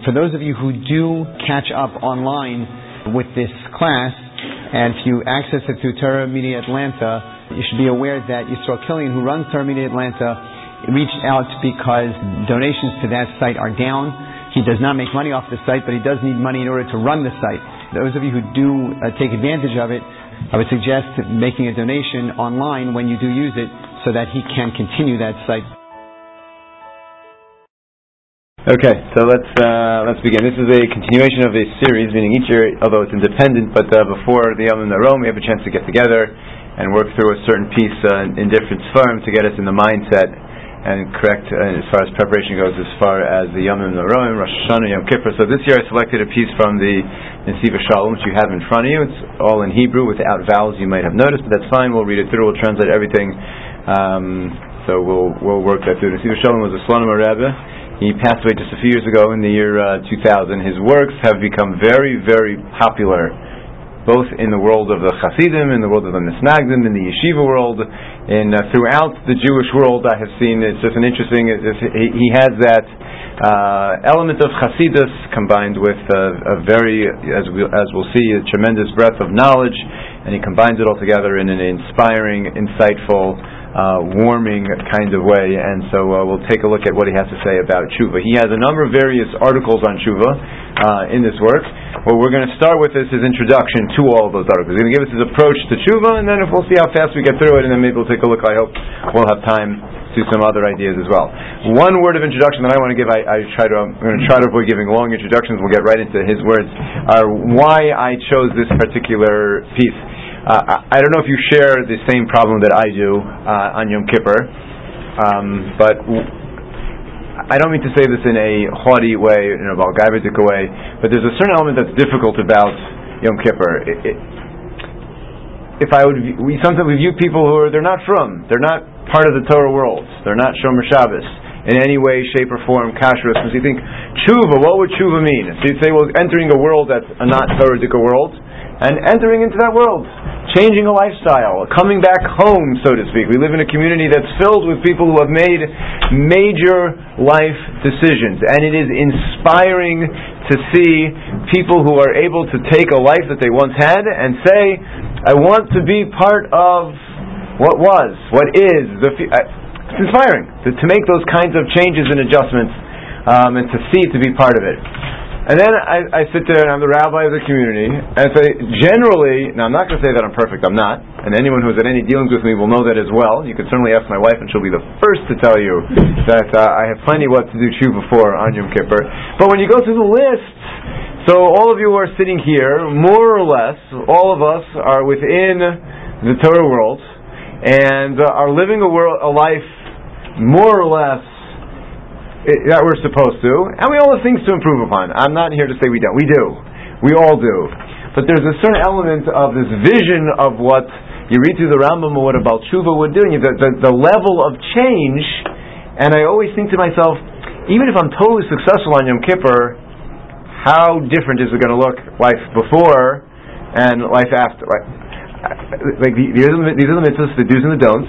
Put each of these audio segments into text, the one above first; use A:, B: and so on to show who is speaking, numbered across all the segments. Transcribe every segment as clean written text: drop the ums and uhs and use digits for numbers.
A: For those of you who do catch up online with this class, and if you access it through Torah Media Atlanta, you should be aware that Yisrael Killian, who runs Torah Media Atlanta, reached out because donations to that site are down. He does not make money off the site, but he does need money in order to run the site. Those of you who do take advantage of it, I would suggest making a donation online when you do use it so that he can continue that site.
B: Okay, so let's begin. This is a continuation of a series, meaning each year, although it's independent, but before the Yom Narome, we have a chance to get together and work through a certain piece in different form to get us in the mindset and correct as far as preparation goes, as far as the Yom Narome, Rosh Hashanah, Yom Kippur. So this year I selected a piece from the Nesiva Shalom, which you have in front of you. It's all in Hebrew without vowels, you might have noticed, but that's fine. We'll read it through. We'll translate everything. So we'll work that through. Nesiva Shalom was a Slonim Rebbe. He passed away just a few years ago in the year 2000. His works have become very, very popular, both in the world of the Hasidim, in the world of the Misnagdim, in the Yeshiva world, throughout the Jewish world. I have seen it's just an interesting. He has that element of Hasidus combined with a very, as we'll see, a tremendous breadth of knowledge, and he combines it all together in an inspiring, insightful, warming kind of way. And so we'll take a look at what he has to say about Tshuva. He has a number of various articles on Tshuva in this work. What we're going to start with is his introduction to all of those articles. He's going to give us his approach to Tshuva, and then if we'll see how fast we get through it, and then maybe we'll take a look. I hope we'll have time to some other ideas as well. One word of introduction that I want to give, I'm going to try to avoid giving long introductions. We'll get right into his words, are why I chose this particular piece. I don't know if you share the same problem that I do on Yom Kippur, but I don't mean to say this in a haughty way, in a Balgaivitic way, but there's a certain element that's difficult about Yom Kippur. Sometimes we view people they're not they're not part of the Torah world, they're not Shomer Shabbos in any way, shape, or form, kashrus. So you think, Tshuva, what would Tshuva mean? So you'd say, well, entering a world that's a not Torah-dic world, and entering into that world, changing a lifestyle, coming back home, so to speak. We live in a community that's filled with people who have made major life decisions, and it is inspiring to see people who are able to take a life that they once had and say, I want to be part of what was, what is. It's inspiring to make those kinds of changes and adjustments, and to see, to be part of it. And then I sit there and I'm the rabbi of the community, and I say, generally, now I'm not going to say that I'm perfect, I'm not, and anyone who's had any dealings with me will know that as well. You can certainly ask my wife and she'll be the first to tell you that I have plenty what to do Tshuva for on Yom Kippur. But when you go through the list, so all of you who are sitting here, more or less, all of us are within the Torah world, and are living a life more or less that we're supposed to, and we all have things to improve upon. I'm not here to say we don't. We do. We all do. But there's a certain element of this vision of what you read through the Rambam or what a Baal Tshuva would do, and the level of change, and I always think to myself, even if I'm totally successful on Yom Kippur, how different is it going to look life before and life after? Like these are the mitzvahs, the do's and the don'ts.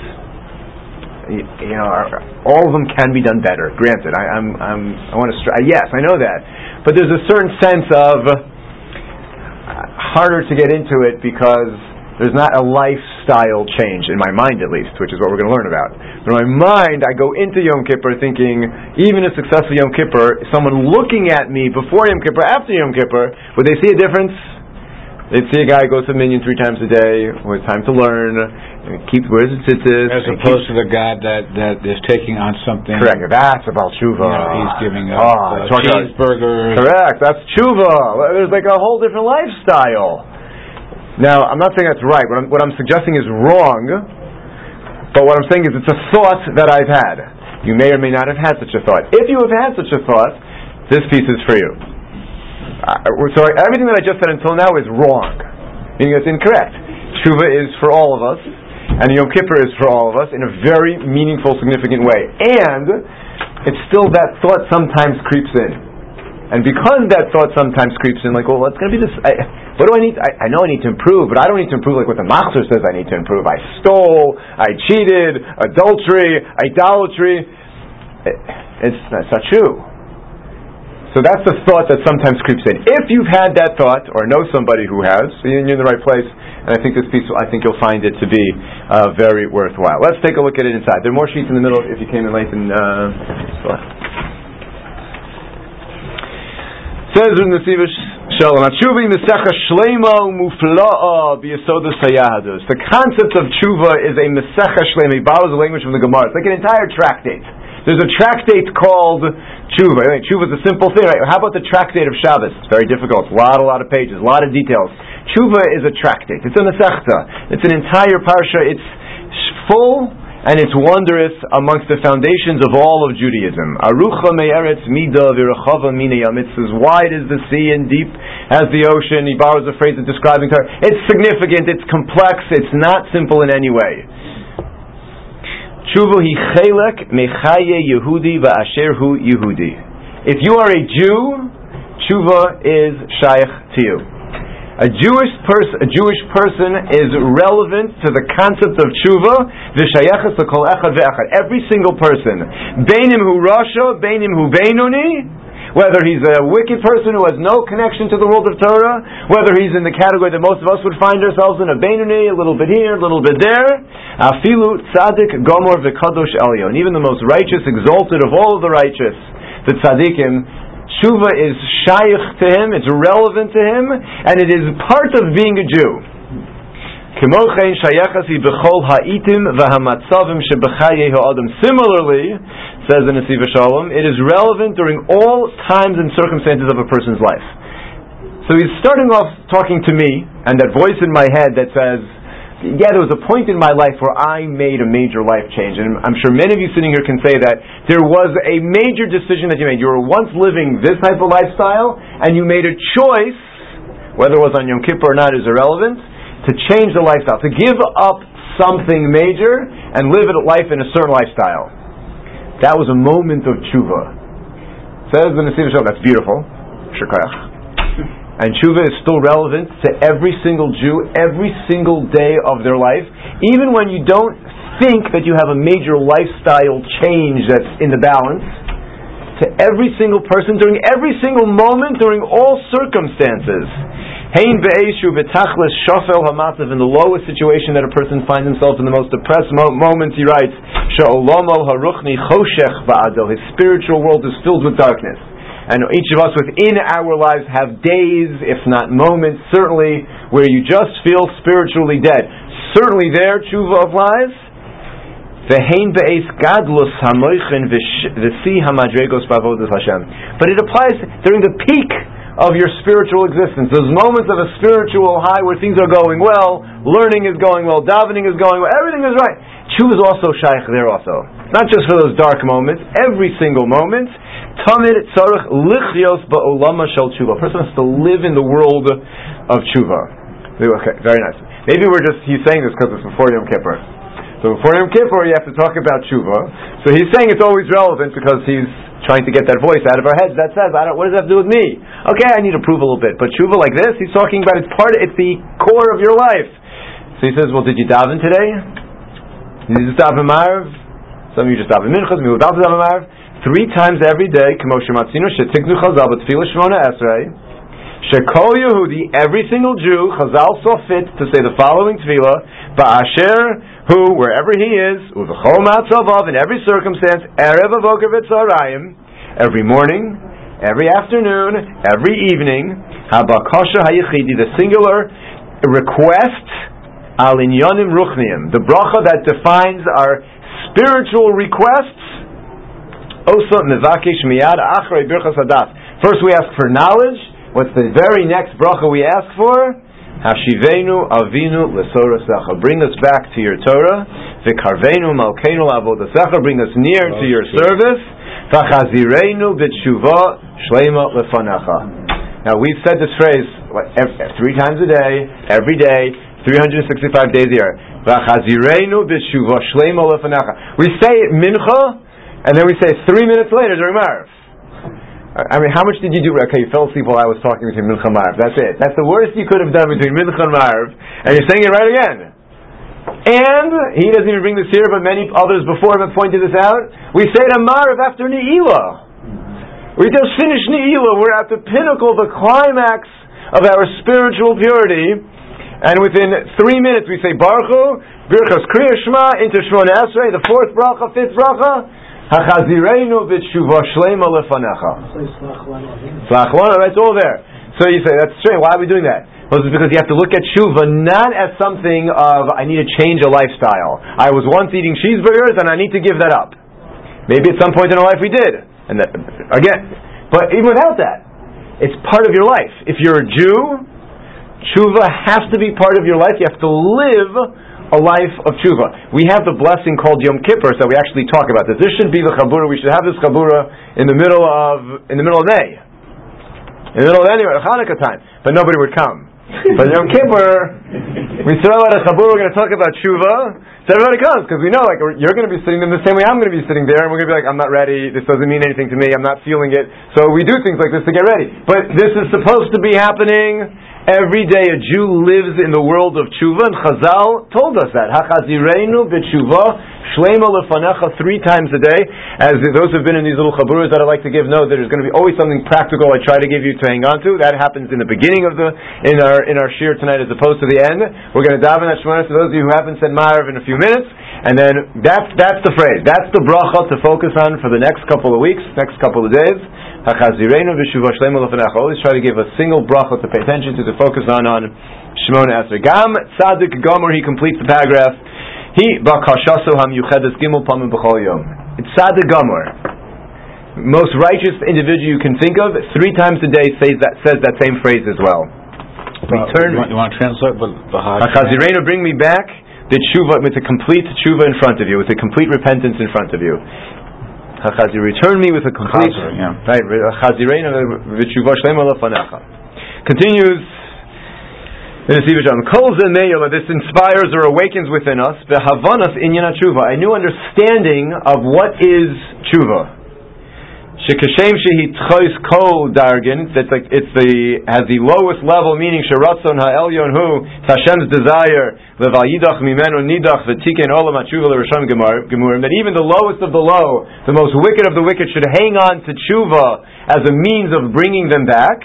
B: All of them can be done better. Granted, I want to yes, I know that, but there's a certain sense of harder to get into it because there's not a lifestyle change in my mind, at least, which is what we're going to learn about. But in my mind, I go into Yom Kippur thinking, even a successful Yom Kippur, someone looking at me before Yom Kippur, after Yom Kippur, would they see a difference? They'd see a guy who goes to Minyan 3 times a day with time to learn, keep where's his tzitzis,
C: as opposed to the guy that is taking on something.
B: Correct. That's about tshuva.
C: He's giving up cheeseburgers.
B: Correct. That's tshuva. There's like a whole different lifestyle. Now, I'm not saying that's right. What I'm suggesting is wrong. But what I'm saying is it's a thought that I've had. You may or may not have had such a thought. If you have had such a thought, this piece is for you. So everything that I just said until now is wrong, meaning it's incorrect. Tshuva is for all of us, and Yom Kippur is for all of us in a very meaningful, significant way. And it's still that thought sometimes creeps in. And because that thought sometimes creeps in, like, well, it's going to be this. What do I need? I know I need to improve, but I don't need to improve like what the Machzor says I need to improve. I stole, I cheated, adultery, idolatry. That's not true. So that's the thought that sometimes creeps in. If you've had that thought, or know somebody who has, you're in the right place, and I think this piece, I think you'll find it to be very worthwhile. Let's take a look at it inside. There are more sheets in the middle if you came in late. Says in the Sivish Shalom, Tshuva Mesecha Shlema Mufla'a B'Yesodus HaYahadus. The concept of tshuva is a Mesecha Shlema. He borrows the language from the Gemara. It's like an entire tractate. There's a tractate called tshuva. Right? Tshuva is a simple thing, right? How about the tractate of Shabbos? It's very difficult. A lot of pages, a lot of details. Tshuva is a tractate. It's a Masechta. It's an entire parsha. It's full and it's wondrous amongst the foundations of all of Judaism. Arucha me'eretz mida v'rechava mina yam. It's as wide as the sea and deep as the ocean. He borrows a phrase of describing her. It's significant. It's complex. It's not simple in any way. Tshuva hi chelek mechaye Yehudi va'asher hu Yehudi. If you are a Jew, tshuva is shaykh to you. A Jewish person is relevant to the concept of tshuva. V'shayachas l'kol echad ve'echad. Every single person, beinim hu rasha, beinim hu beinoni, whether he's a wicked person who has no connection to the world of Torah, whether he's in the category that most of us would find ourselves in, a beinoni, a little bit here, a little bit there, afilu tzadik gomor v'kadosh elyon. And even the most righteous, exalted of all of the righteous, the tzadikim, tshuva is shaykh to him, it's relevant to him, and it is part of being a Jew. Similarly, says the Nesiv Shalom, it is relevant during all times and circumstances of a person's life. So he's starting off talking to me, and that voice in my head that says, yeah, there was a point in my life where I made a major life change, and I'm sure many of you sitting here can say that there was a major decision that you made. You were once living this type of lifestyle, and you made a choice, whether it was on Yom Kippur or not is irrelevant, to change the lifestyle, to give up something major and live a life in a certain lifestyle. That was a moment of tshuva. Says the Nesiv Shalom, that's beautiful. Shukayach. And tshuva is still relevant to every single Jew, every single day of their life, even when you don't think that you have a major lifestyle change that's in the balance. To every single person, during every single moment, during all circumstances. Hein be'eshu v'tachlis shafel hamatzv, in the lowest situation that a person finds himself in, the most depressed moments, he writes, Sha'olamo haruchni choshech ba'ado, his spiritual world is filled with darkness. And each of us within our lives have days, if not moments, certainly, where you just feel spiritually dead. Certainly there, tshuva applies. But it applies during the peak of your spiritual existence. Those moments of a spiritual high where things are going well, learning is going well, davening is going well, everything is right. Tshuva is also shaykh there also. Not just for those dark moments, every single moment. Tamid tzarich lichyos ba'olama shel tshuva. A person has to live in the world of tshuva. Okay, very nice. Maybe he's saying this because it's before Yom Kippur. So before Yom Kippur you have to talk about tshuva. So he's saying it's always relevant because he's trying to get that voice out of our heads that says, what does that have to do with me? Okay, I need to prove a little bit. But tshuva like this, he's talking about it's the core of your life. So he says, well, did you daven today? Did you just daven Ma'ariv? Some of you just daven Mincha, some of you daven Ma'ariv. 3 times every day, Shekol Yehudi, every single Jew, Chazal saw fit to say the following tefillah, Ba'asher, who, wherever he is, Uvechol Matzavav, in every circumstance, Erev Avoker V'Tzarayim, every morning, every afternoon, every evening, Habakasha Hayichidi, the singular request, Al Inyanim Ruchniim, the bracha that defines our spiritual requests. First we ask for knowledge. What's the very next bracha we ask for? Hashivenu avinu l'sorasecha. Bring us back to your Torah. V'karvenu malkeinu avodasecha. Bring us near to your service. V'chazirenu b'tshuva shleima lefanecha. Now we've said this phrase 3 times a day, every day, 365 days a year. V'chazirenu b'tshuva shleima lefanecha. We say it mincha, and then we say 3 minutes later during Ma'ariv. I mean, how much did you do? Okay, you fell asleep while I was talking between Mincha and Ma'ariv. That's it. That's the worst you could have done between Mincha and Ma'ariv, and you're saying it right again. And he doesn't even bring this here, but many others before him have pointed this out. We say it on Ma'ariv after Ne'ilah. We just finished Ne'ilah. We're at the pinnacle, the climax of our spiritual purity. And within 3 minutes we say Baruch Hu, Birchas Kriya Shema, into Shemona Esrei, the 4th bracha, 5th bracha, Hachazireinu b'tshuva shlema lefanecha. Slach lana, it's all there. So you say, that's strange, why are we doing that? Well, it's because you have to look at tshuva not as something of, I need to change a lifestyle. I was once eating cheeseburgers and I need to give that up. Maybe at some point in our life we did. And that, again, but even without that, it's part of your life. If you're a Jew, tshuva has to be part of your life. You have to live a life of tshuva. We have the blessing called Yom Kippur, so we actually talk about this. This shouldn't be the chabura. We should have this chabura in the middle of May, in the middle of Hanukkah time, but nobody would come. But Yom Kippur, we throw out a chabura. We're going to talk about tshuva, so everybody comes because we know, like, you're going to be sitting there the same way I'm going to be sitting there, and we're going to be like, I'm not ready. This doesn't mean anything to me. I'm not feeling it. So we do things like this to get ready. But this is supposed to be happening every day. A Jew lives in the world of tshuva, and Chazal told us that. Hachazireinu b'tshuva shlema lefanecha, 3 times a day. As those who have been in these little chaburas that I like to give know that there's going to be always something practical I try to give you to hang on to. That happens in the beginning of in our shir tonight as opposed to the end. We're going to daven at Shemona for those of you who haven't said Ma'ariv in a few minutes, and then that's the phrase. That's the bracha to focus on for the next couple of weeks, next couple of days. Hachazireinu b'tshuva shlema lefanecha. Always try to give a single bracha to pay attention to focus on Shemona Esrei. Gam Tzadik Gomer, he completes the paragraph. He bakashaso hamyuchedes gimel pamim b'chol yom. It's Tzadik Gomer, most righteous individual you can think of. 3 times a day says that same phrase as well. Return.
C: You want to translate?
B: Hachazireinu, bring me back the tshuva, with a complete tshuva in front of you, with a complete repentance in front of you. Return me with a complete right. V'tshuva shlema lefanecha. Continues in the Sivajam. Kol ze me'ila, this inspires or awakens within us the havanas inyan tshuva, a new understanding of what is tshuva. Shekashem shehi tchois kol dargin, that's like has the lowest level, meaning sheratzon ha'elyon hu, Hashem's desire, leval yidach mimenu nidach v'tiken olam ha'tshuva l'rishon gemurim, that even the lowest of the low, the most wicked of the wicked, should hang on to tshuva as a means of bringing them back.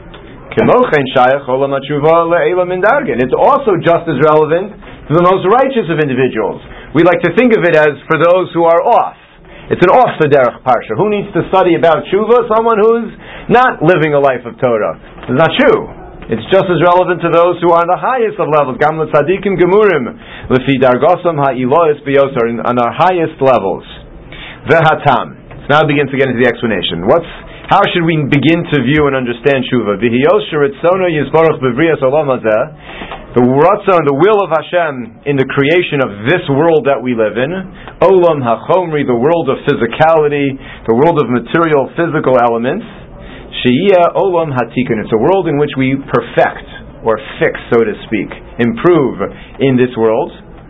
B: Kemochen shayach olam ha'tshuva le'ela min dargin. It's also just as relevant to the most righteous of individuals. We like to think of it as for those who are off. It's an off the derech parsha. Who needs to study about tshuva? Someone who's not living a life of Torah. It's not true. It's just as relevant to those who are on the highest of levels. Gam l'tzadikim gemurim l'fi dargosam ha'ilois b'yosar, on our highest levels. Ve'hatam. Now it begins to get into the explanation. How should we begin to view and understand tshuva? V'hiyos sheritzono yisborach b'vriyas olam hazeh. The ratzon, the will of Hashem in the creation of this world that we live in, olam hachomri, the world of physicality, the world of material, physical elements, she'iyah olam hatikun, it's a world in which we perfect, or fix, so to speak, improve in this world.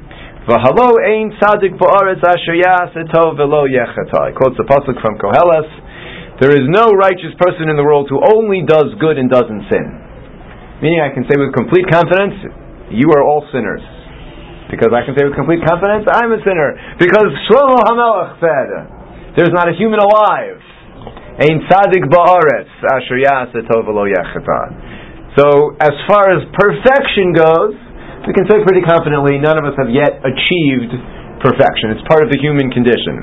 B: V'halo ein tzadik ba'aretz asher ya'aseh tov v'lo yechetah. Quotes the pasuk from Koheles. There is no righteous person in the world who only does good and doesn't sin. Meaning I can say with complete confidence, you are all sinners. Because I can say with complete confidence, I'm a sinner. Because Shlomo HaMelech said, there's not a human alive. Ein tzadik ba'aretz asher ya'aseh tov v'lo yechetah. So as far as perfection goes, we can say pretty confidently, none of us have yet achieved perfection. It's part of the human condition.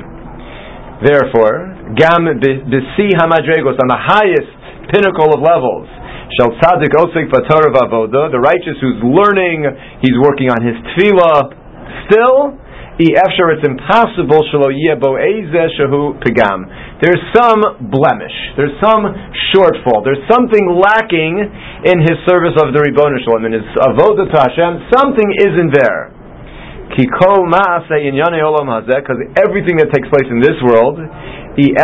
B: Therefore, gam b'si hamadregos, on the highest pinnacle of levels, shall tzadik osek b'torah v'avoda, the righteous who's learning, he's working on his tefillah. Still, efshar, it's impossible shelo yeh bo eizeh shehu pigam. There's some blemish, there's some shortfall, there's something lacking in his service of the Ribono Shel Olam, in his avoda to Hashem. Something isn't there. Ki kol ma'aseh inyanei olam hazeh, because everything that takes place in this world, it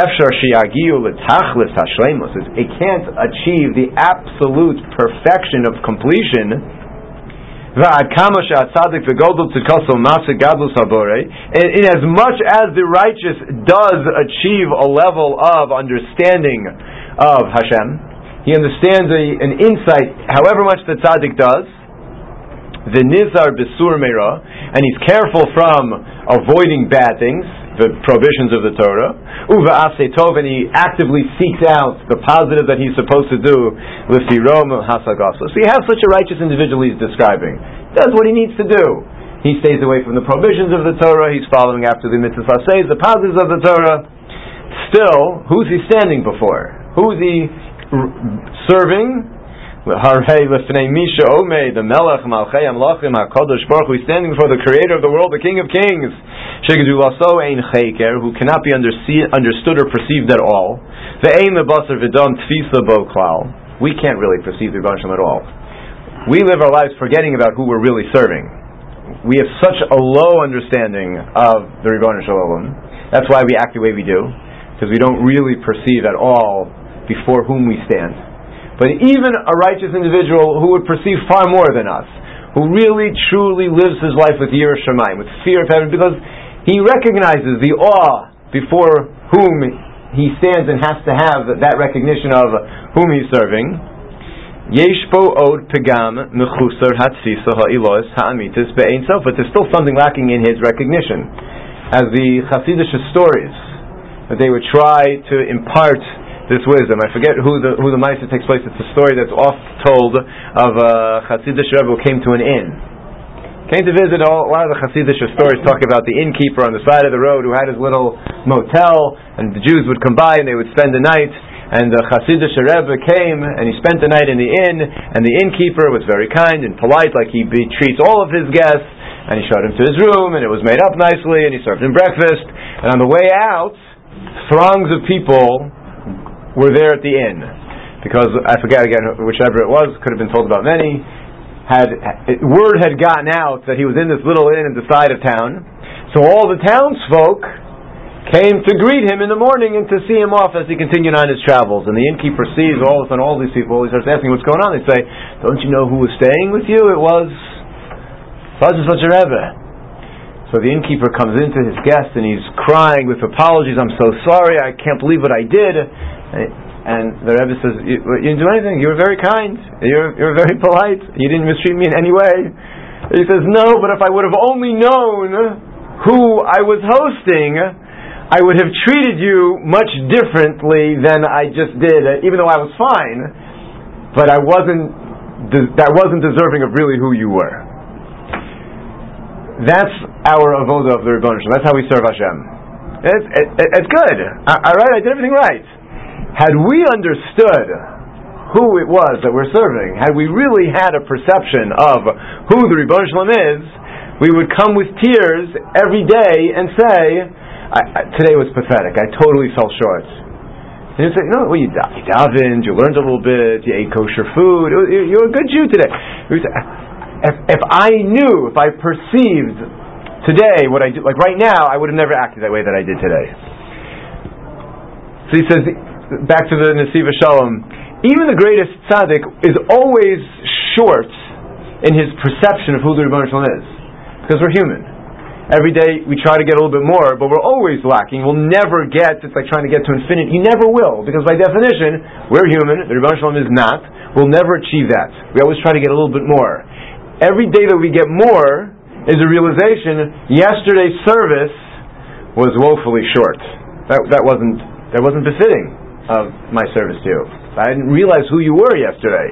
B: can't achieve the absolute perfection of completion. In as much as the righteous does achieve a level of understanding of Hashem, he understands an insight, however much the tzaddik does, the nizar besur meira, and he's careful from avoiding bad things. the prohibitions of the Torah, uva aseh tov, and he actively seeks out the positive that he's supposed to do, l'firom hasagaso. So you have such a righteous individual he's describing. Does what he needs to do. He stays away from the prohibitions of the Torah, he's following after the mitzvahs aseh, the positives of the Torah. Still, who's he standing before? Who's he serving? The Melech Malchei Amlachim HaKadosh Baruch Hu, standing before the Creator of the world, the King of Kings, who cannot be understood or perceived at all. We can't really perceive the Rebbeinu Shalom at all. We live our lives forgetting about who we're really serving. We have such a low understanding of the Rebbeinu Shalom. That's why we act the way we do, because we don't really perceive at all before whom we stand. But even a righteous individual who would perceive far more than us, who really truly lives his life with Yirah Shamayim, with fear of heaven, because he recognizes the awe before whom he stands and has to have that recognition of whom he's serving. Yesh bo od pegam mechusar hatzisa ha'ilos ha'amitis be'ein sof, but there's still something lacking in his recognition. As the Hasidic stories that they would try to impart this wisdom. I forget who the Ma'aser takes place. It's a story that's oft told of a Hasidic Rebbe who came to an inn. Came to visit. A lot of the Hasidic stories talk about the innkeeper on the side of the road who had his little motel, and the Jews would come by and they would spend the night. And the Hasidic Rebbe came and he spent the night in the inn, and the innkeeper was very kind and polite, like he treats all of his guests. And he showed him to his room, and it was made up nicely, and he served him breakfast. And on the way out, throngs of people were there at the inn, because I forget again whichever it was, could have been told about many. Word had gotten out that he was in this little inn at the side of town, so all the townsfolk came to greet him in the morning and to see him off as he continued on his travels. And the innkeeper sees all of a sudden all these people. He starts asking what's going on. They say, "Don't you know who was staying with you? It was such and such a Rebbe." So the innkeeper comes into his guest and he's crying with apologies. "I'm so sorry. I can't believe what I did." And the Rebbe says, you didn't do anything. You were very kind. You're very polite. You didn't mistreat me in any way. He says, "No, but if I would have only known who I was hosting, I would have treated you much differently than I just did, even though I was fine. But I wasn't deserving of really who you were." That's our avodah of the Rebbeinu Shalom. That's how we serve Hashem. It's good. All right, I did everything right. Had we understood who it was that we're serving, had we really had a perception of who the Rebbeinu Shalom is, we would come with tears every day and say, "Today was pathetic. I totally fell short." And you'd say, "No, well, you davened, you learned a little bit, you ate kosher food, you're a good Jew today." If I perceived today what I do, like right now, I would have never acted that way that I did today. So he says, back to the Nesiva Shalom, even the greatest tzaddik is always short in his perception of who the Rebbeinu Shalom is, because we're human. Every day we try to get a little bit more, but we're always lacking. We'll never get, it's like trying to get to infinity. You never will, because by definition, we're human, the Rebbeinu Shalom is not. We'll never achieve that. We always try to get a little bit more. Every day that we get more is a realization, yesterday's service was woefully short. That wasn't befitting of my service to you. I didn't realize who you were yesterday.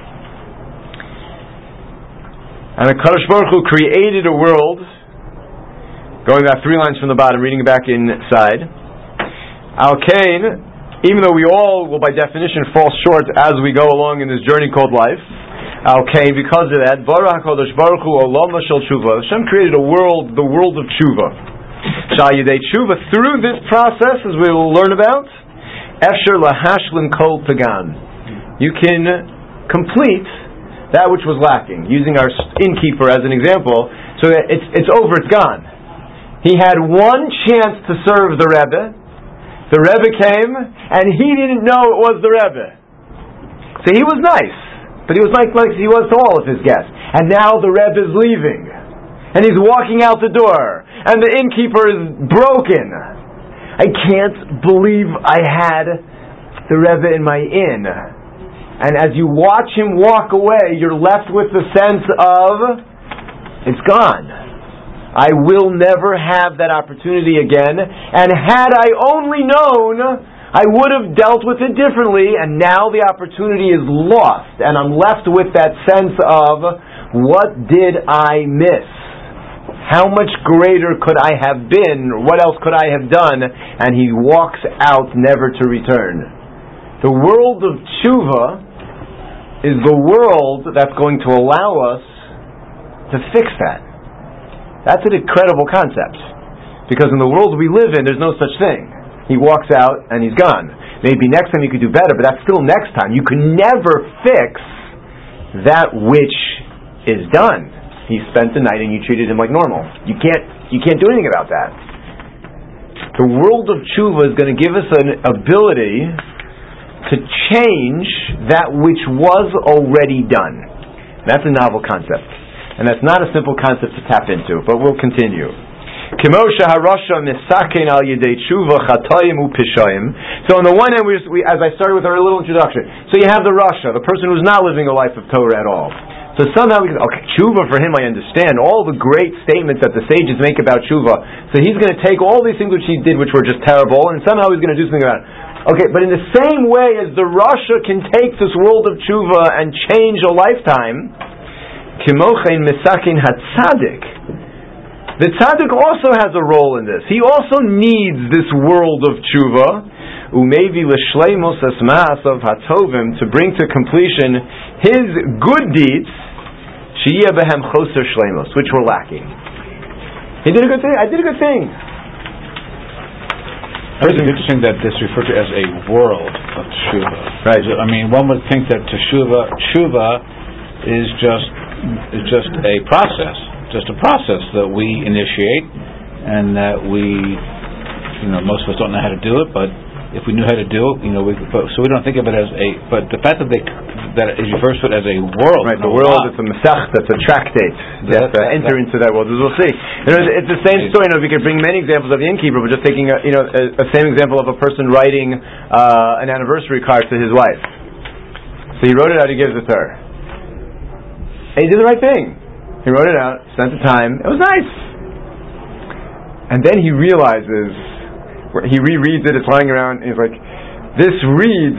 B: And the Kadosh Baruch Hu created a world, going back 3 lines from the bottom, reading it back inside. Al Kain, even though we all will by definition fall short as we go along in this journey called life, Al Kain, because of that, Barach HaKadosh Baruch Hu Olam Shel Tshuva, Hashem created a world, the world of Tshuva. Shal Yidei Tshuva, through this process, as we will learn about, Efsher Lahashlim Kol Pagan, you can complete that which was lacking. Using our innkeeper as an example, so that it's over, it's gone. He had one chance to serve the Rebbe. The Rebbe came, and he didn't know it was the Rebbe. So he was nice, but he was like he was to all of his guests. And now the Rebbe is leaving, and he's walking out the door, and the innkeeper is broken. I can't believe I had the Rebbe in my inn. And as you watch him walk away, you're left with the sense of, it's gone. I will never have that opportunity again, and had I only known, I would have dealt with it differently, and now the opportunity is lost, and I'm left with that sense of, what did I miss? How much greater could I have been? What else could I have done? And he walks out never to return. The world of tshuva is the world that's going to allow us to fix that. That's an incredible concept. Because in the world we live in, there's no such thing. He walks out and he's gone. Maybe next time you could do better, but that's still next time. You can never fix that which is done. He spent the night and you treated him like normal. You can't do anything about that. The world of tshuva is going to give us an ability to change that which was already done. That's a novel concept. And that's not a simple concept to tap into, but we'll continue. So on the one hand, as I started with our little introduction, so you have the Rasha, the person who's not living a life of Torah at all. So somehow we can, tshuva for him I understand, all the great statements that the sages make about tshuva. So he's going to take all these things which he did which were just terrible, and somehow he's going to do something about it. Okay, but in the same way as the Rasha can take this world of tshuva and change a lifetime, Kimochein Mesakin HaTzadik, the tzaddik also has a role in this. He also needs this world of tshuva, umevi l'shleimos asmaas of hatovim, to bring to completion his good deeds, sheyeh behem choser shleimos, which were lacking. He did a good thing. I did a good thing.
C: It's interesting that this is referred to as a world of tshuva.
B: Right.
C: I mean, one would think that tshuva is just a process. Just a process that we initiate, and that we, most of us don't know how to do it. But if we knew how to do it, so we don't think of it as a. But the fact that it refers to it as a world,
B: right? The world is a mesach, that's a tractate. Enter into that world, as we'll see. It's the same story. We could bring many examples of the innkeeper, but just taking a same example of a person writing an anniversary card to his wife. So he wrote it out. He gives it to her, and he did the right thing. He wrote it out, spent the time, it was nice. And then he realizes, he rereads it, it's lying around, and he's like, this reads,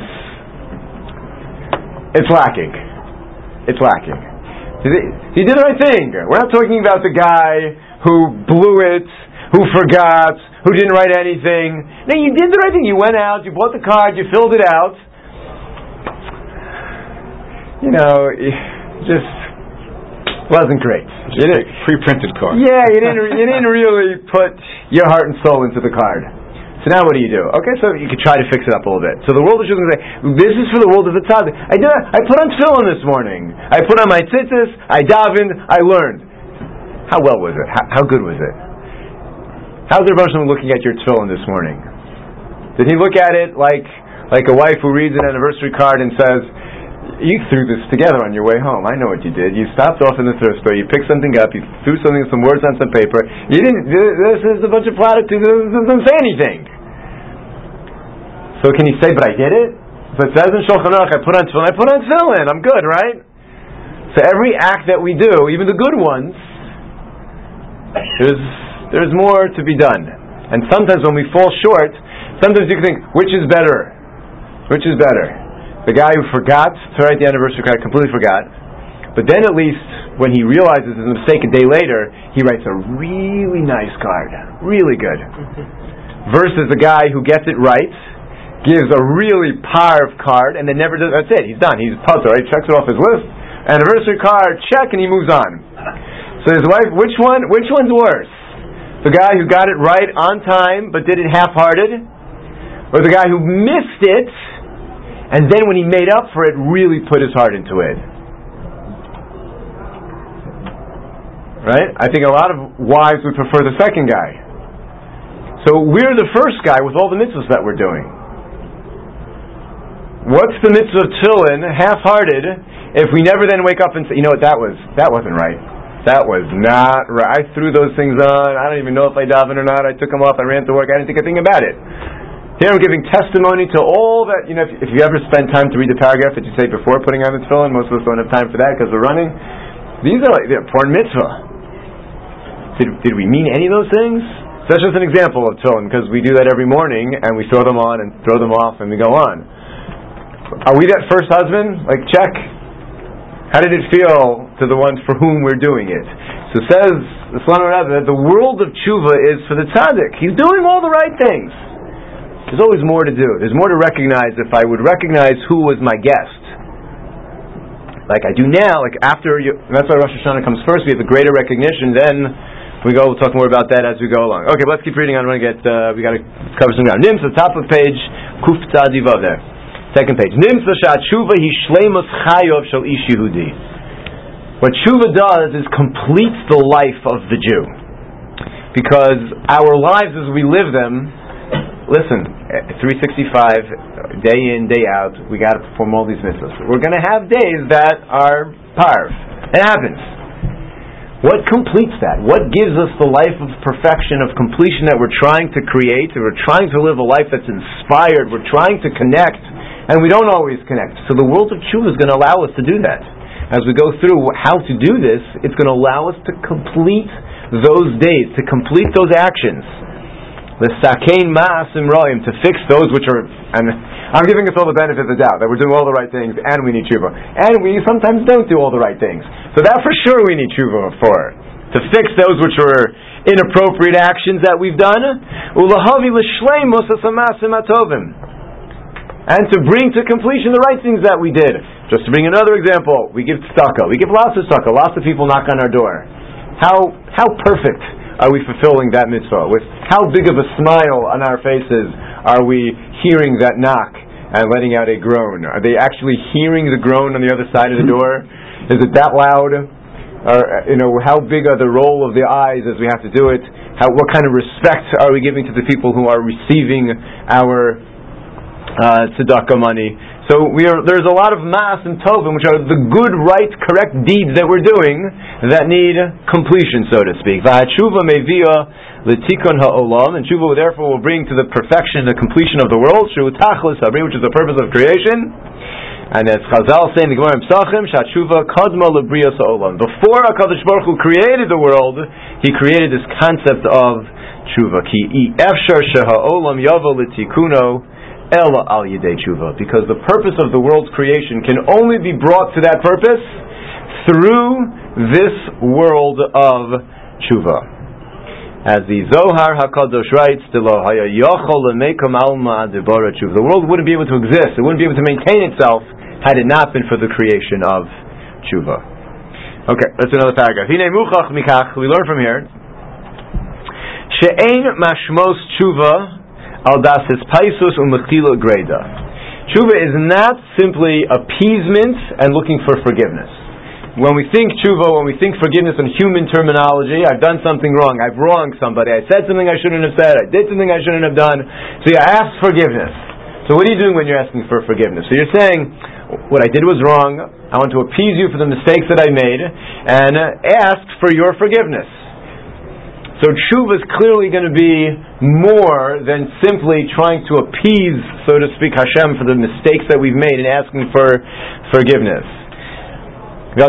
B: it's lacking. It's lacking. He did the right thing. We're not talking about the guy who blew it, who forgot, who didn't write anything. No, you did the right thing. You went out, you bought the card, you filled it out. Just wasn't great.
C: You didn't pre-printed card.
B: Yeah, you didn't really put your heart and soul into the card. So now what do? Okay, so you could try to fix it up a little bit. So the world is just going to say, this is for the world of the tzaddik. I put on tefillin this morning. I put on my tzitzis. I davened. I learned. How well was it? How good was it? How's the Rebbe Shalom looking at your tefillin this morning? Did he look at it like a wife who reads an anniversary card and says, you threw this together on your way home. I know what you did. You stopped off in the thrift store. You picked something up. You threw some words on some paper. You didn't. This is a bunch of product. This doesn't say anything. So can you say, but I did it? So it says in Shulchan Aruch, I put on tefillin. I'm good, right? So every act that we do, even the good ones, there's more to be done. And sometimes when we fall short, sometimes you can think, which is better? Which is better? The guy who forgot to write the anniversary card, completely forgot, but then at least when he realizes his mistake a day later, he writes a really nice card, really good. Versus the guy who gets it right, gives a really parv card, and then never does. That's it. He's done. He's puzzled. Right? Checks it off his list. Anniversary card, check, and he moves on. So his wife, which one's worse? The guy who got it right on time but did it half-hearted, or the guy who missed it? And then when he made up for it, really put his heart into it. Right? I think a lot of wives would prefer the second guy. So we're the first guy with all the mitzvahs that we're doing. What's the mitzvah of tefillin, half-hearted, if we never then wake up and say, that wasn't right. That was not right. I threw those things on. I don't even know if I davened or not. I took them off. I ran to work. I didn't think a thing about it. Here I'm giving testimony to all that, if you ever spend time to read the paragraph that you say before putting on the tefillin, most of us don't have time for that because we're running. These are like important mitzvah. Did we mean any of those things? So that's just an example of tefillin, because we do that every morning, and we throw them on and throw them off, and we go on. Are we that first husband? Like, check. How did it feel to the ones for whom we're doing it? So says the Slonimer Rebbe that the world of tshuva is for the tzaddik. He's doing all the right things. There's always more to do. There's more to recognize. If I would recognize who was my guest, like I do now, like after you, that's why Rosh Hashanah comes first. We have a greater recognition. Then we'll talk more about that as we go along. Okay, let's keep reading. We got to cover some ground. Nimsa, top of page, Kuf Tzadivav there. Second page. Nimsa shat tshuva hi shleimus chayov shel ish Yehudi. What tshuva does is completes the life of the Jew. Because our lives as we live them, listen, 365, day in, day out, we got to perform all these mitzvahs. We're going to have days that are parv. It happens. What completes that? What gives us the life of perfection, of completion that we're trying to create? We're trying to live a life that's inspired. We're trying to connect, and we don't always connect. So the world of tshuva is going to allow us to do that. As we go through how to do this, it's going to allow us to complete those days, to complete those actions. L'sakein ma'asim roim, to fix those which are, and I'm giving us all the benefit of the doubt that we're doing all the right things and we need tshuva. And we sometimes don't do all the right things. So that for sure we need tshuva for. To fix those which are inappropriate actions that we've done. Ulahavi l'shleimus asamasim atovim. And to bring to completion the right things that we did. Just to bring another example, we give tzedakah. We give lots of tzedakah. Lots of people knock on our door. How perfect are we fulfilling that mitzvah? With how big of a smile on our faces are we hearing that knock and letting out a groan? Are they actually hearing the groan on the other side of the door? Is it that loud? Or, how big are the roll of the eyes as we have to do it? What kind of respect are we giving to the people who are receiving our tzedakah money? So there's a lot of maas and tovim, which are the good, right, correct deeds that we're doing that need completion, so to speak. V'hatshuva mevia l'tikun ha'olam, and tshuva therefore will bring to the perfection, the completion of the world, shu tachlis habri, which is the purpose of creation. And as Chazal say in the Gemara Pesachim, shatshuva kadma l'briyas ha'olam. Before HaKadosh Baruch Hu created the world, He created this concept of tshuva. Ki efshar sheha'olam yavo l'tikuno Ela al yidei tshuva, because the purpose of the world's creation can only be brought to that purpose through this world of tshuva. As the Zohar HaKadosh writes, the world wouldn't be able to exist, it wouldn't be able to maintain itself had it not been for the creation of tshuva. Okay, that's another paragraph. Hine muchach mikach, we learn from here, she'ein mashmos tshuva al das his paisus umechila greda. Tshuva is not simply appeasement and looking for forgiveness. When we think tshuva, when we think forgiveness in human terminology, I've done something wrong, I've wronged somebody, I said something I shouldn't have said, I did something I shouldn't have done, so you ask forgiveness. So what are you doing when you're asking for forgiveness? So you're saying, what I did was wrong, I want to appease you for the mistakes that I made, and ask for your forgiveness. So tshuva is clearly going to be more than simply trying to appease, so to speak, Hashem for the mistakes that we've made and asking for forgiveness. When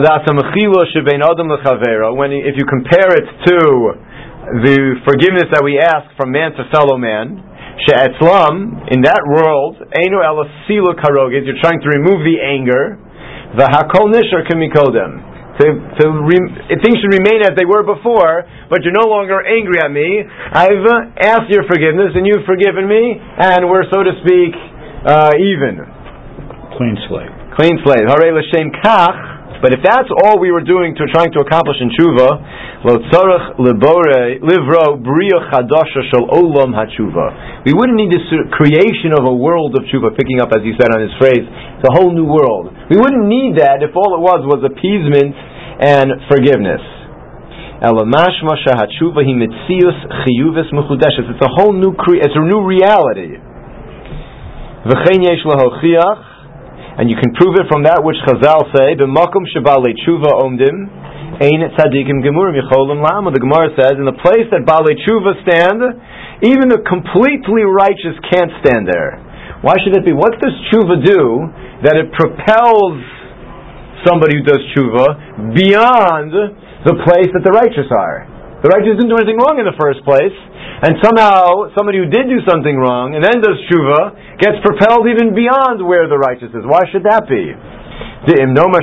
B: if you compare it to the forgiveness that we ask from man to fellow man, she'etzlam, in that world, einu ela sila karogis, you're trying to remove the anger, v'hakol nishar kemikodem. Things should remain as they were before, but you're no longer angry at me. I've asked your forgiveness, and you've forgiven me, and we're, so to speak, even.
C: Clean slate.
B: Clean slate. Harei l'shem kach. But if that's all we were trying to accomplish in tshuva, lo tzarech livro bria chadasha shel olam hatshuva. We wouldn't need this creation of a world of tshuva, picking up as you said on his phrase, it's a whole new world. We wouldn't need that if all it was appeasement and forgiveness. Elamashma shahatshuva hi mitzius chiyuvis mechudeshes. It's a whole new it's a new reality. V'chein yesh lahochiach. And you can prove it from that which Chazal say, "B'makom shebalei tshuva omdim, ein tzadikim gemurim yicholim lama." The Gemara says, in the place that balei tshuva stand, even the completely righteous can't stand there. Why should it be? What does tshuva do that it propels somebody who does tshuva beyond the place that the righteous are? The righteous didn't do anything wrong in the first place, and somehow somebody who did do something wrong and then does tshuva gets propelled even beyond where the righteous is. Why should that be? If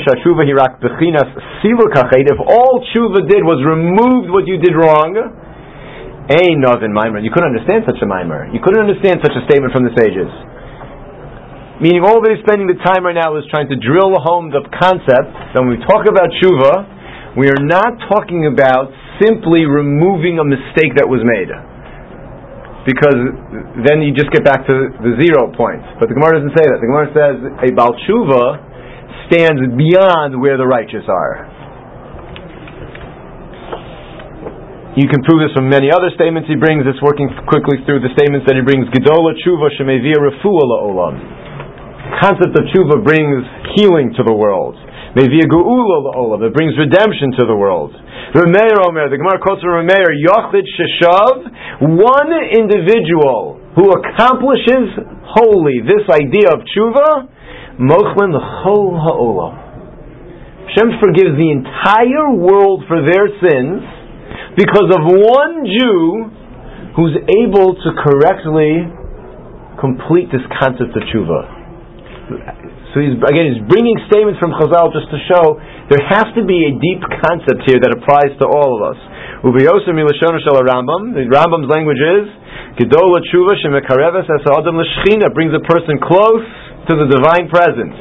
B: all tshuva did was remove what you did wrong, you couldn't understand such a maimer. You couldn't understand such a statement from the sages. Meaning all that he's spending the time right now is trying to drill home the concept that when we talk about tshuva, we are not talking about simply removing a mistake that was made. Because then you just get back to the 0 point. But the Gemara doesn't say that. The Gemara says a Baal Tshuva stands beyond where the righteous are. You can prove this from many other statements he brings. It's working quickly through the statements that he brings. Gedola Tshuva Shemevia Refuah La'olam. The concept of Tshuva brings healing to the world. Mevia Geula La'olam. It brings redemption to the world. Rameir Omer, the Gemara quotes from Rameir, Yochid Sheshav, one individual who accomplishes wholly this idea of Tshuva, Mochlin Chol Ha'olam. Hashem forgives the entire world for their sins because of one Jew who's able to correctly complete this concept of Tshuva. So he's bringing statements from Chazal just to show there has to be a deep concept here that applies to all of us. The Rambam's language is Gedola Tshuva Shemekareves Es Ha'adam L'Shechina, brings a person close to the divine presence.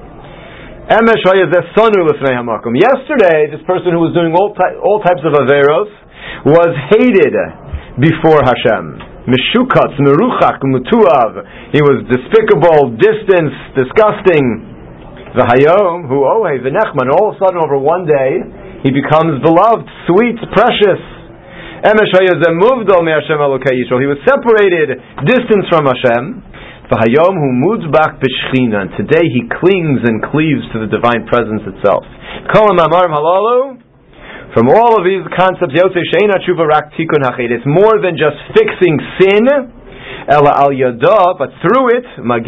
B: Yesterday, this person who was doing all types of averos was hated before Hashem. Meshukatz, Meruchak, Mutuav. He was despicable, distant, disgusting. V'hayom, hu ohev, v'nechman. All of a sudden, over one day, he becomes beloved, sweet, precious. Emesh hayazem muvdol me Hashem Elokei Yisrael. He was separated, distance from Hashem. V'hayom hu mudzbach b'shchina. And today he clings and cleaves to the divine presence itself. Kol ha'mamarim halalu. From all of these concepts, it's more than just fixing sin, but through it,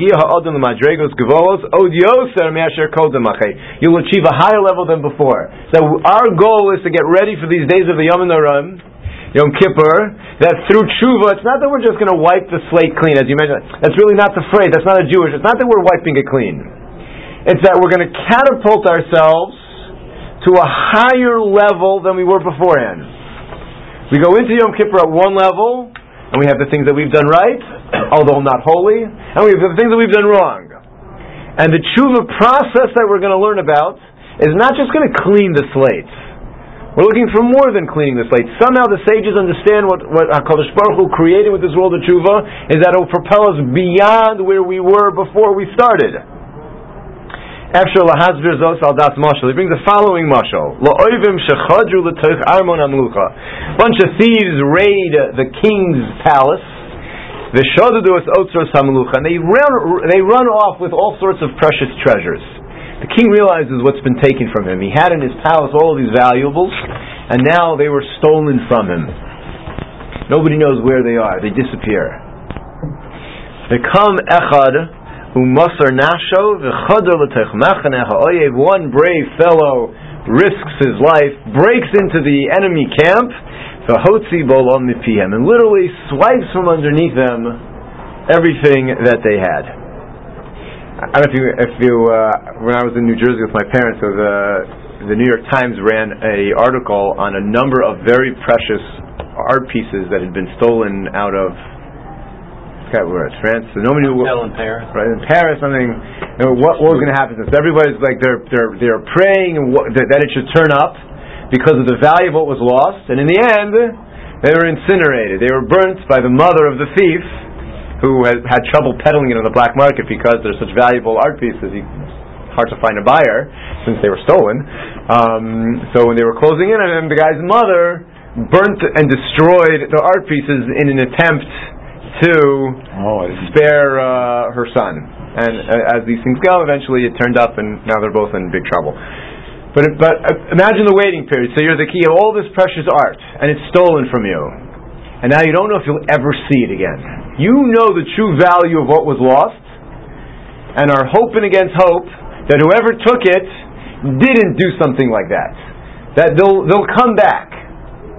B: you'll achieve a higher level than before. So our goal is to get ready for these days of the Yom Kippur, that through tshuva, it's not that we're just going to wipe the slate clean, as you mentioned. That's really not the phrase. That's not a Jewish. It's not that we're wiping it clean. It's that we're going to catapult ourselves to a higher level than we were beforehand. We go into Yom Kippur at one level, and we have the things that we've done right, although not holy, and we have the things that we've done wrong. And the tshuva process that we're going to learn about is not just going to clean the slate. We're looking for more than cleaning the slate. Somehow the sages understand what HaKadosh Baruch Hu created with this world of tshuva is that it will propel us beyond where we were before we started. He brings the following mashal. Bunch of thieves raid the king's palace. And they run off with all sorts of precious treasures. The king realizes what's been taken from him. He had in his palace all of these valuables, and now they were stolen from him. Nobody knows where they are. They disappear. They come echad. One brave fellow risks his life, breaks into the enemy camp, and literally swipes from underneath them everything that they had. I don't know if you when I was in New Jersey with my parents, so the New York Times ran an article on a number of very precious art pieces that had been stolen out of where it's France. So nobody knew
D: in Paris.
B: Right in Paris, something. What was going to happen? So everybody's like they're praying that it should turn up because of the value of what was lost. And in the end, they were incinerated. They were burnt by the mother of the thief, who had trouble peddling it on the black market because they're such valuable art pieces. Hard to find a buyer since they were stolen. So when they were closing in on him, the guy's mother burnt and destroyed the art pieces in an attempt to spare her son. And as these things go, eventually it turned up, and now they're both in big trouble. But imagine the waiting period. So you're the key of all this precious art, and it's stolen from you. And now you don't know if you'll ever see it again. You know the true value of what was lost, and are hoping against hope that whoever took it didn't do something like that. That they'll come back.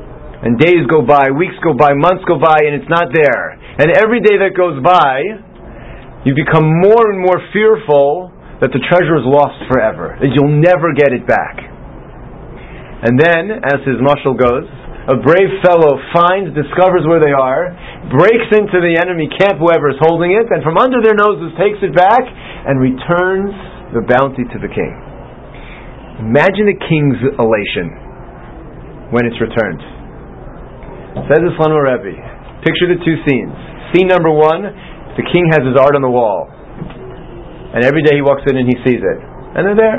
B: And days go by, weeks go by, months go by, and it's not there. And every day that goes by, you become more and more fearful that the treasure is lost forever, that you'll never get it back. And then, as his mashal goes, a brave fellow discovers where they are, breaks into the enemy camp, whoever is holding it, and from under their noses takes it back, and returns the bounty to the king. Imagine the king's elation when it's returned. Says the Slonimer Rebbe, picture the two scenes. Scene number one, the king has his art on the wall. And every day he walks in and he sees it. And they're there.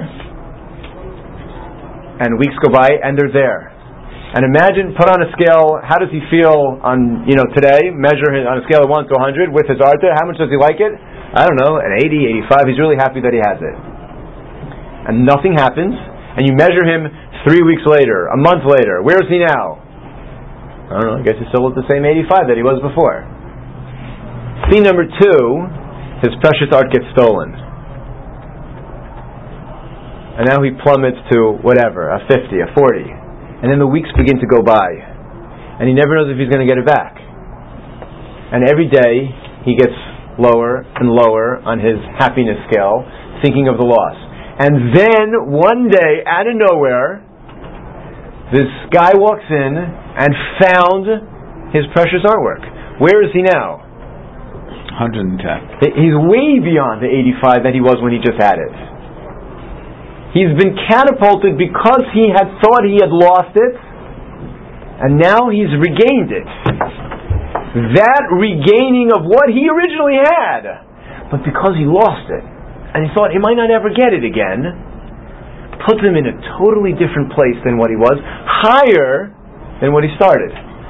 B: And weeks go by and they're there. And imagine, put on a scale, how does he feel on, today, measure him on a scale of 1 to 100 with his art there, how much does he like it? I don't know, an 80, 85, he's really happy that he has it. And nothing happens, and you measure him 3 weeks later, a month later, where is he now? I don't know, I guess he's still at the same 85 that he was before. Scene number 2, his precious art gets stolen. And now he plummets to whatever, a 50, a 40. And then the weeks begin to go by. And he never knows if he's going to get it back. And every day he gets lower and lower on his happiness scale, thinking of the loss. And then one day, out of nowhere, this guy walks in and found his precious artwork. Where is he now?
C: 110.
B: He's way beyond the 85 that he was when he just had it. He's been catapulted because he had thought he had lost it, and now he's regained it. That regaining of what he originally had, but because he lost it, and he thought he might not ever get it again, puts him in a totally different place than what he was, higher than what he started.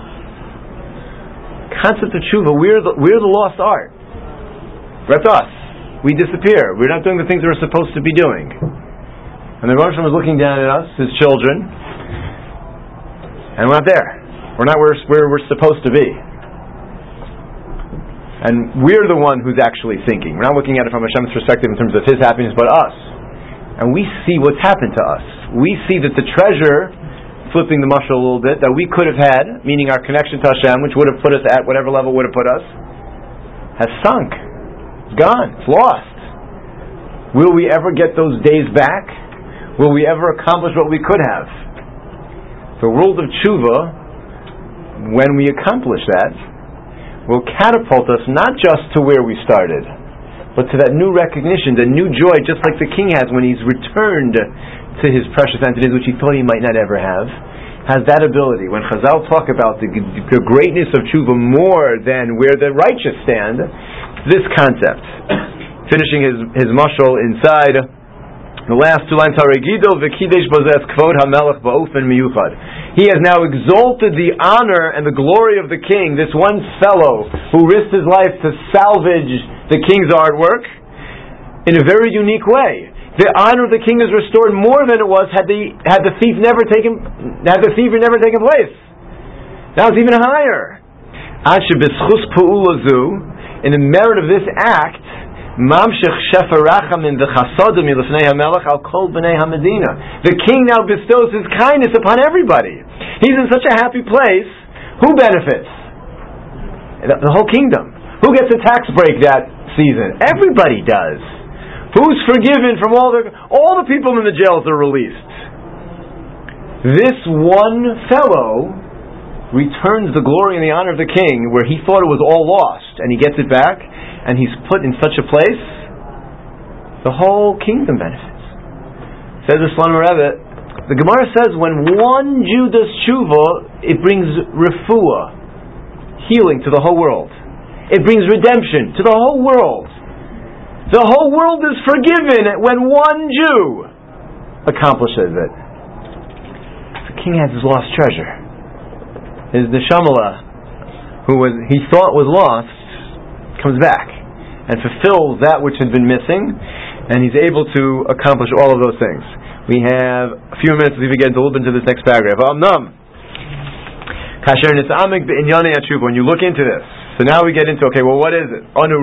B: Concept of tshuva, we're the lost art. That's us. We disappear. We're not doing the things we're supposed to be doing. And the Rosh Hashanah was looking down at us, his children, and we're not there. We're not where we're supposed to be. And we're the one who's actually thinking. We're not looking at it from Hashem's perspective in terms of his happiness, but us. And we see what's happened to us. We see that the treasure, flipping the mashal a little bit, that we could have had, meaning our connection to Hashem, which would have put us at whatever level would have put us, has sunk. It's gone. It's lost. Will we ever get those days back? Will we ever accomplish what we could have? The world of tshuva, when we accomplish that, will catapult us not just to where we started, but to that new recognition, the new joy, just like the king has when he's returned to his precious entities, which he thought he might not ever have, has that ability. When Chazal talk about the greatness of tshuva more than where the righteous stand, this concept. Finishing his mashal inside the last 2 lines, Haregido v'kidesh bozes kvod hamelech ba'ofen miyuchad. He has now exalted the honor and the glory of the king, this one fellow who risked his life to salvage the king's artwork, in a very unique way. The honor of the king is restored more than it was had the thiever never taken place. Now it's even higher. Asher b'schus pu'ulazu, in the merit of this act, mamshech shefer rachamim v'chasadim milifnei hamelech al kol b'nei hamedina. The king now bestows his kindness upon everybody. He's in such a happy place. Who benefits? The whole kingdom. Who gets a tax break that season? Everybody does. Who's forgiven from all the people in the jails are released? This one fellow returns the glory and the honor of the king where he thought it was all lost, and he gets it back, and he's put in such a place, the whole kingdom benefits. Says the Slonimer Rebbe, the Gemara says when one Jew does tshuva, it brings refuah, healing to the whole world. It brings redemption to the whole world. The whole world is forgiven when one Jew accomplishes it. The king has his lost treasure. His neshamah, who he thought was lost, comes back and fulfills that which had been missing, and he's able to accomplish all of those things. We have a few minutes to get into a little bit into this next paragraph. When you look into this, so now we get into, okay, well, what is it?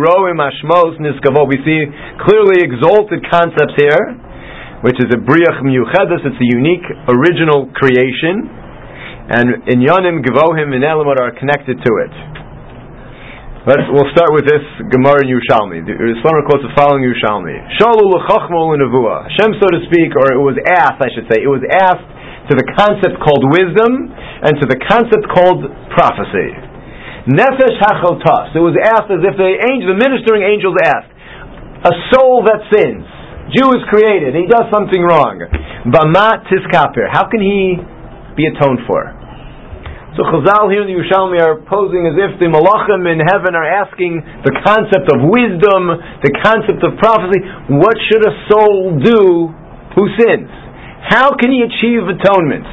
B: We see clearly exalted concepts here, which is a briach miyuchedes, it's a unique, original creation. and Inyanim Gavohim and Elamot are connected to it. We'll start with this Gemara in Yerushalmi. The Slumber quotes the following Yerushalmi. Shalu l'chachma l'nevuah. Hashem, so to speak, or it was asked, I should say, it was asked to the concept called wisdom and to the concept called prophecy. Nefesh hachotas. It was asked as if the ministering angels asked, a soul that sins. Jew is created, he does something wrong. Bama tiskaper. How can he be atoned for? So Chazal here in the Yerushalmi are posing as if the Malachim in heaven are asking the concept of wisdom, the concept of prophecy. What should a soul do who sins? How can he achieve atonement?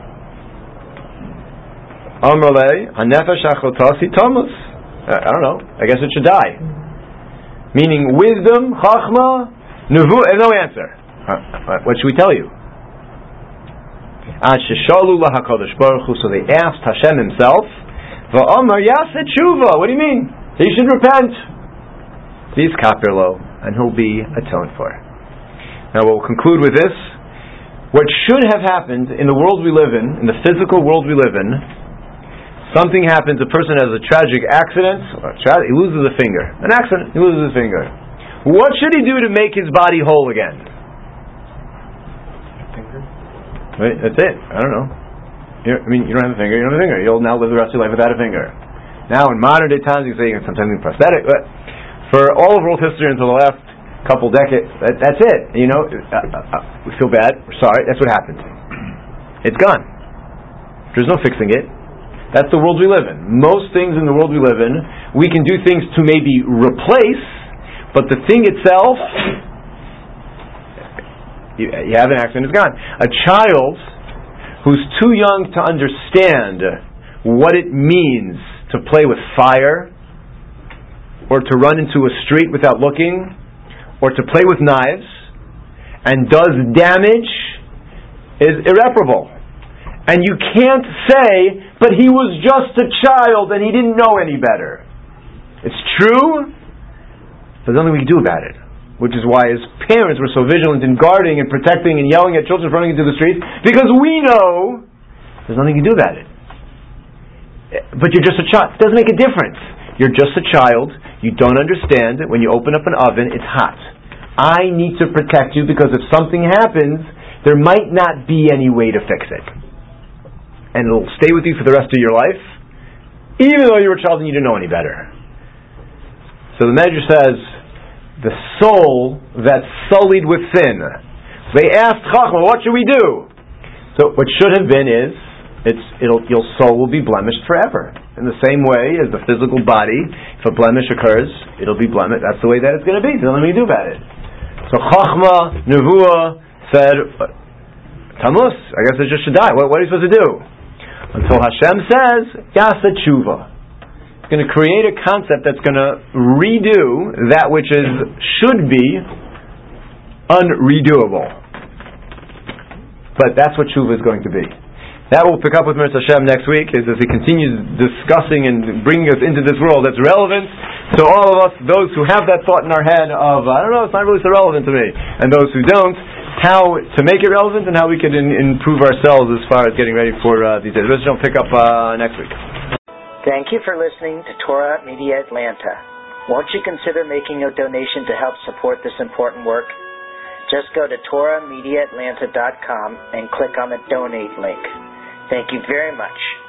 B: Amrale, hanefesh achotasi tamus. I don't know. I guess it should die. Meaning wisdom, chachma, nevuah. No answer. What should we tell you? So they asked Hashem himself, Va'amar Yaset Tshuva. What do you mean? He should repent. These kapirlo, and he'll be atoned for. Now we'll conclude with this. What should have happened in the world we live in the physical world we live in, something happens, a person has a tragic accident, he loses a finger. An accident, he loses a finger. What should he do to make his body whole again? Right, that's it. I don't know. You don't have a finger. You don't have a finger. You'll now live the rest of your life without a finger. Now, in modern day times, you say you can sometimes be prosthetic. But for all of world history until the last couple decades, that's it. We feel bad. We're sorry. That's what happened. It's gone. There's no fixing it. That's the world we live in. Most things in the world we live in, we can do things to maybe replace, but the thing itself, you have an accident, it's gone. A child who's too young to understand what it means to play with fire, or to run into a street without looking, or to play with knives, and does damage, is irreparable. And you can't say, but he was just a child and he didn't know any better. It's true, but there's nothing we can do about it. Which is why as parents we're so vigilant in guarding and protecting and yelling at children running into the streets, because we know there's nothing you can do about it. But you're just a child. It doesn't make a difference. You're just a child. You don't understand that when you open up an oven, it's hot. I need to protect you because if something happens, there might not be any way to fix it. And it'll stay with you for the rest of your life, even though you were a child and you didn't know any better. So the Medrash says, the soul that's sullied with sin. They asked Chachma, what should we do? So what should have been is, your soul will be blemished forever. In the same way as the physical body, if a blemish occurs, it'll be blemished. That's the way that it's going to be. There's nothing we can do about it. So Chachma, Nevuah said, Tamus, I guess it just should die. What are you supposed to do? Until Hashem says, Yasa Tshuva. It's going to create a concept that's going to redo that which should be unredoable. But that's what Tshuva is going to be. That we'll pick up with Mirz Hashem next week, as he continues discussing and bringing us into this world that's relevant to all of us, those who have that thought in our head of, I don't know, it's not really so relevant to me, and those who don't, how to make it relevant and how we can improve ourselves as far as getting ready for these days. Mirz Hashem will pick up next week.
D: Thank you for listening to Torah Media Atlanta. Won't you consider making a donation to help support this important work? Just go to TorahMediaAtlanta.com and click on the donate link. Thank you very much.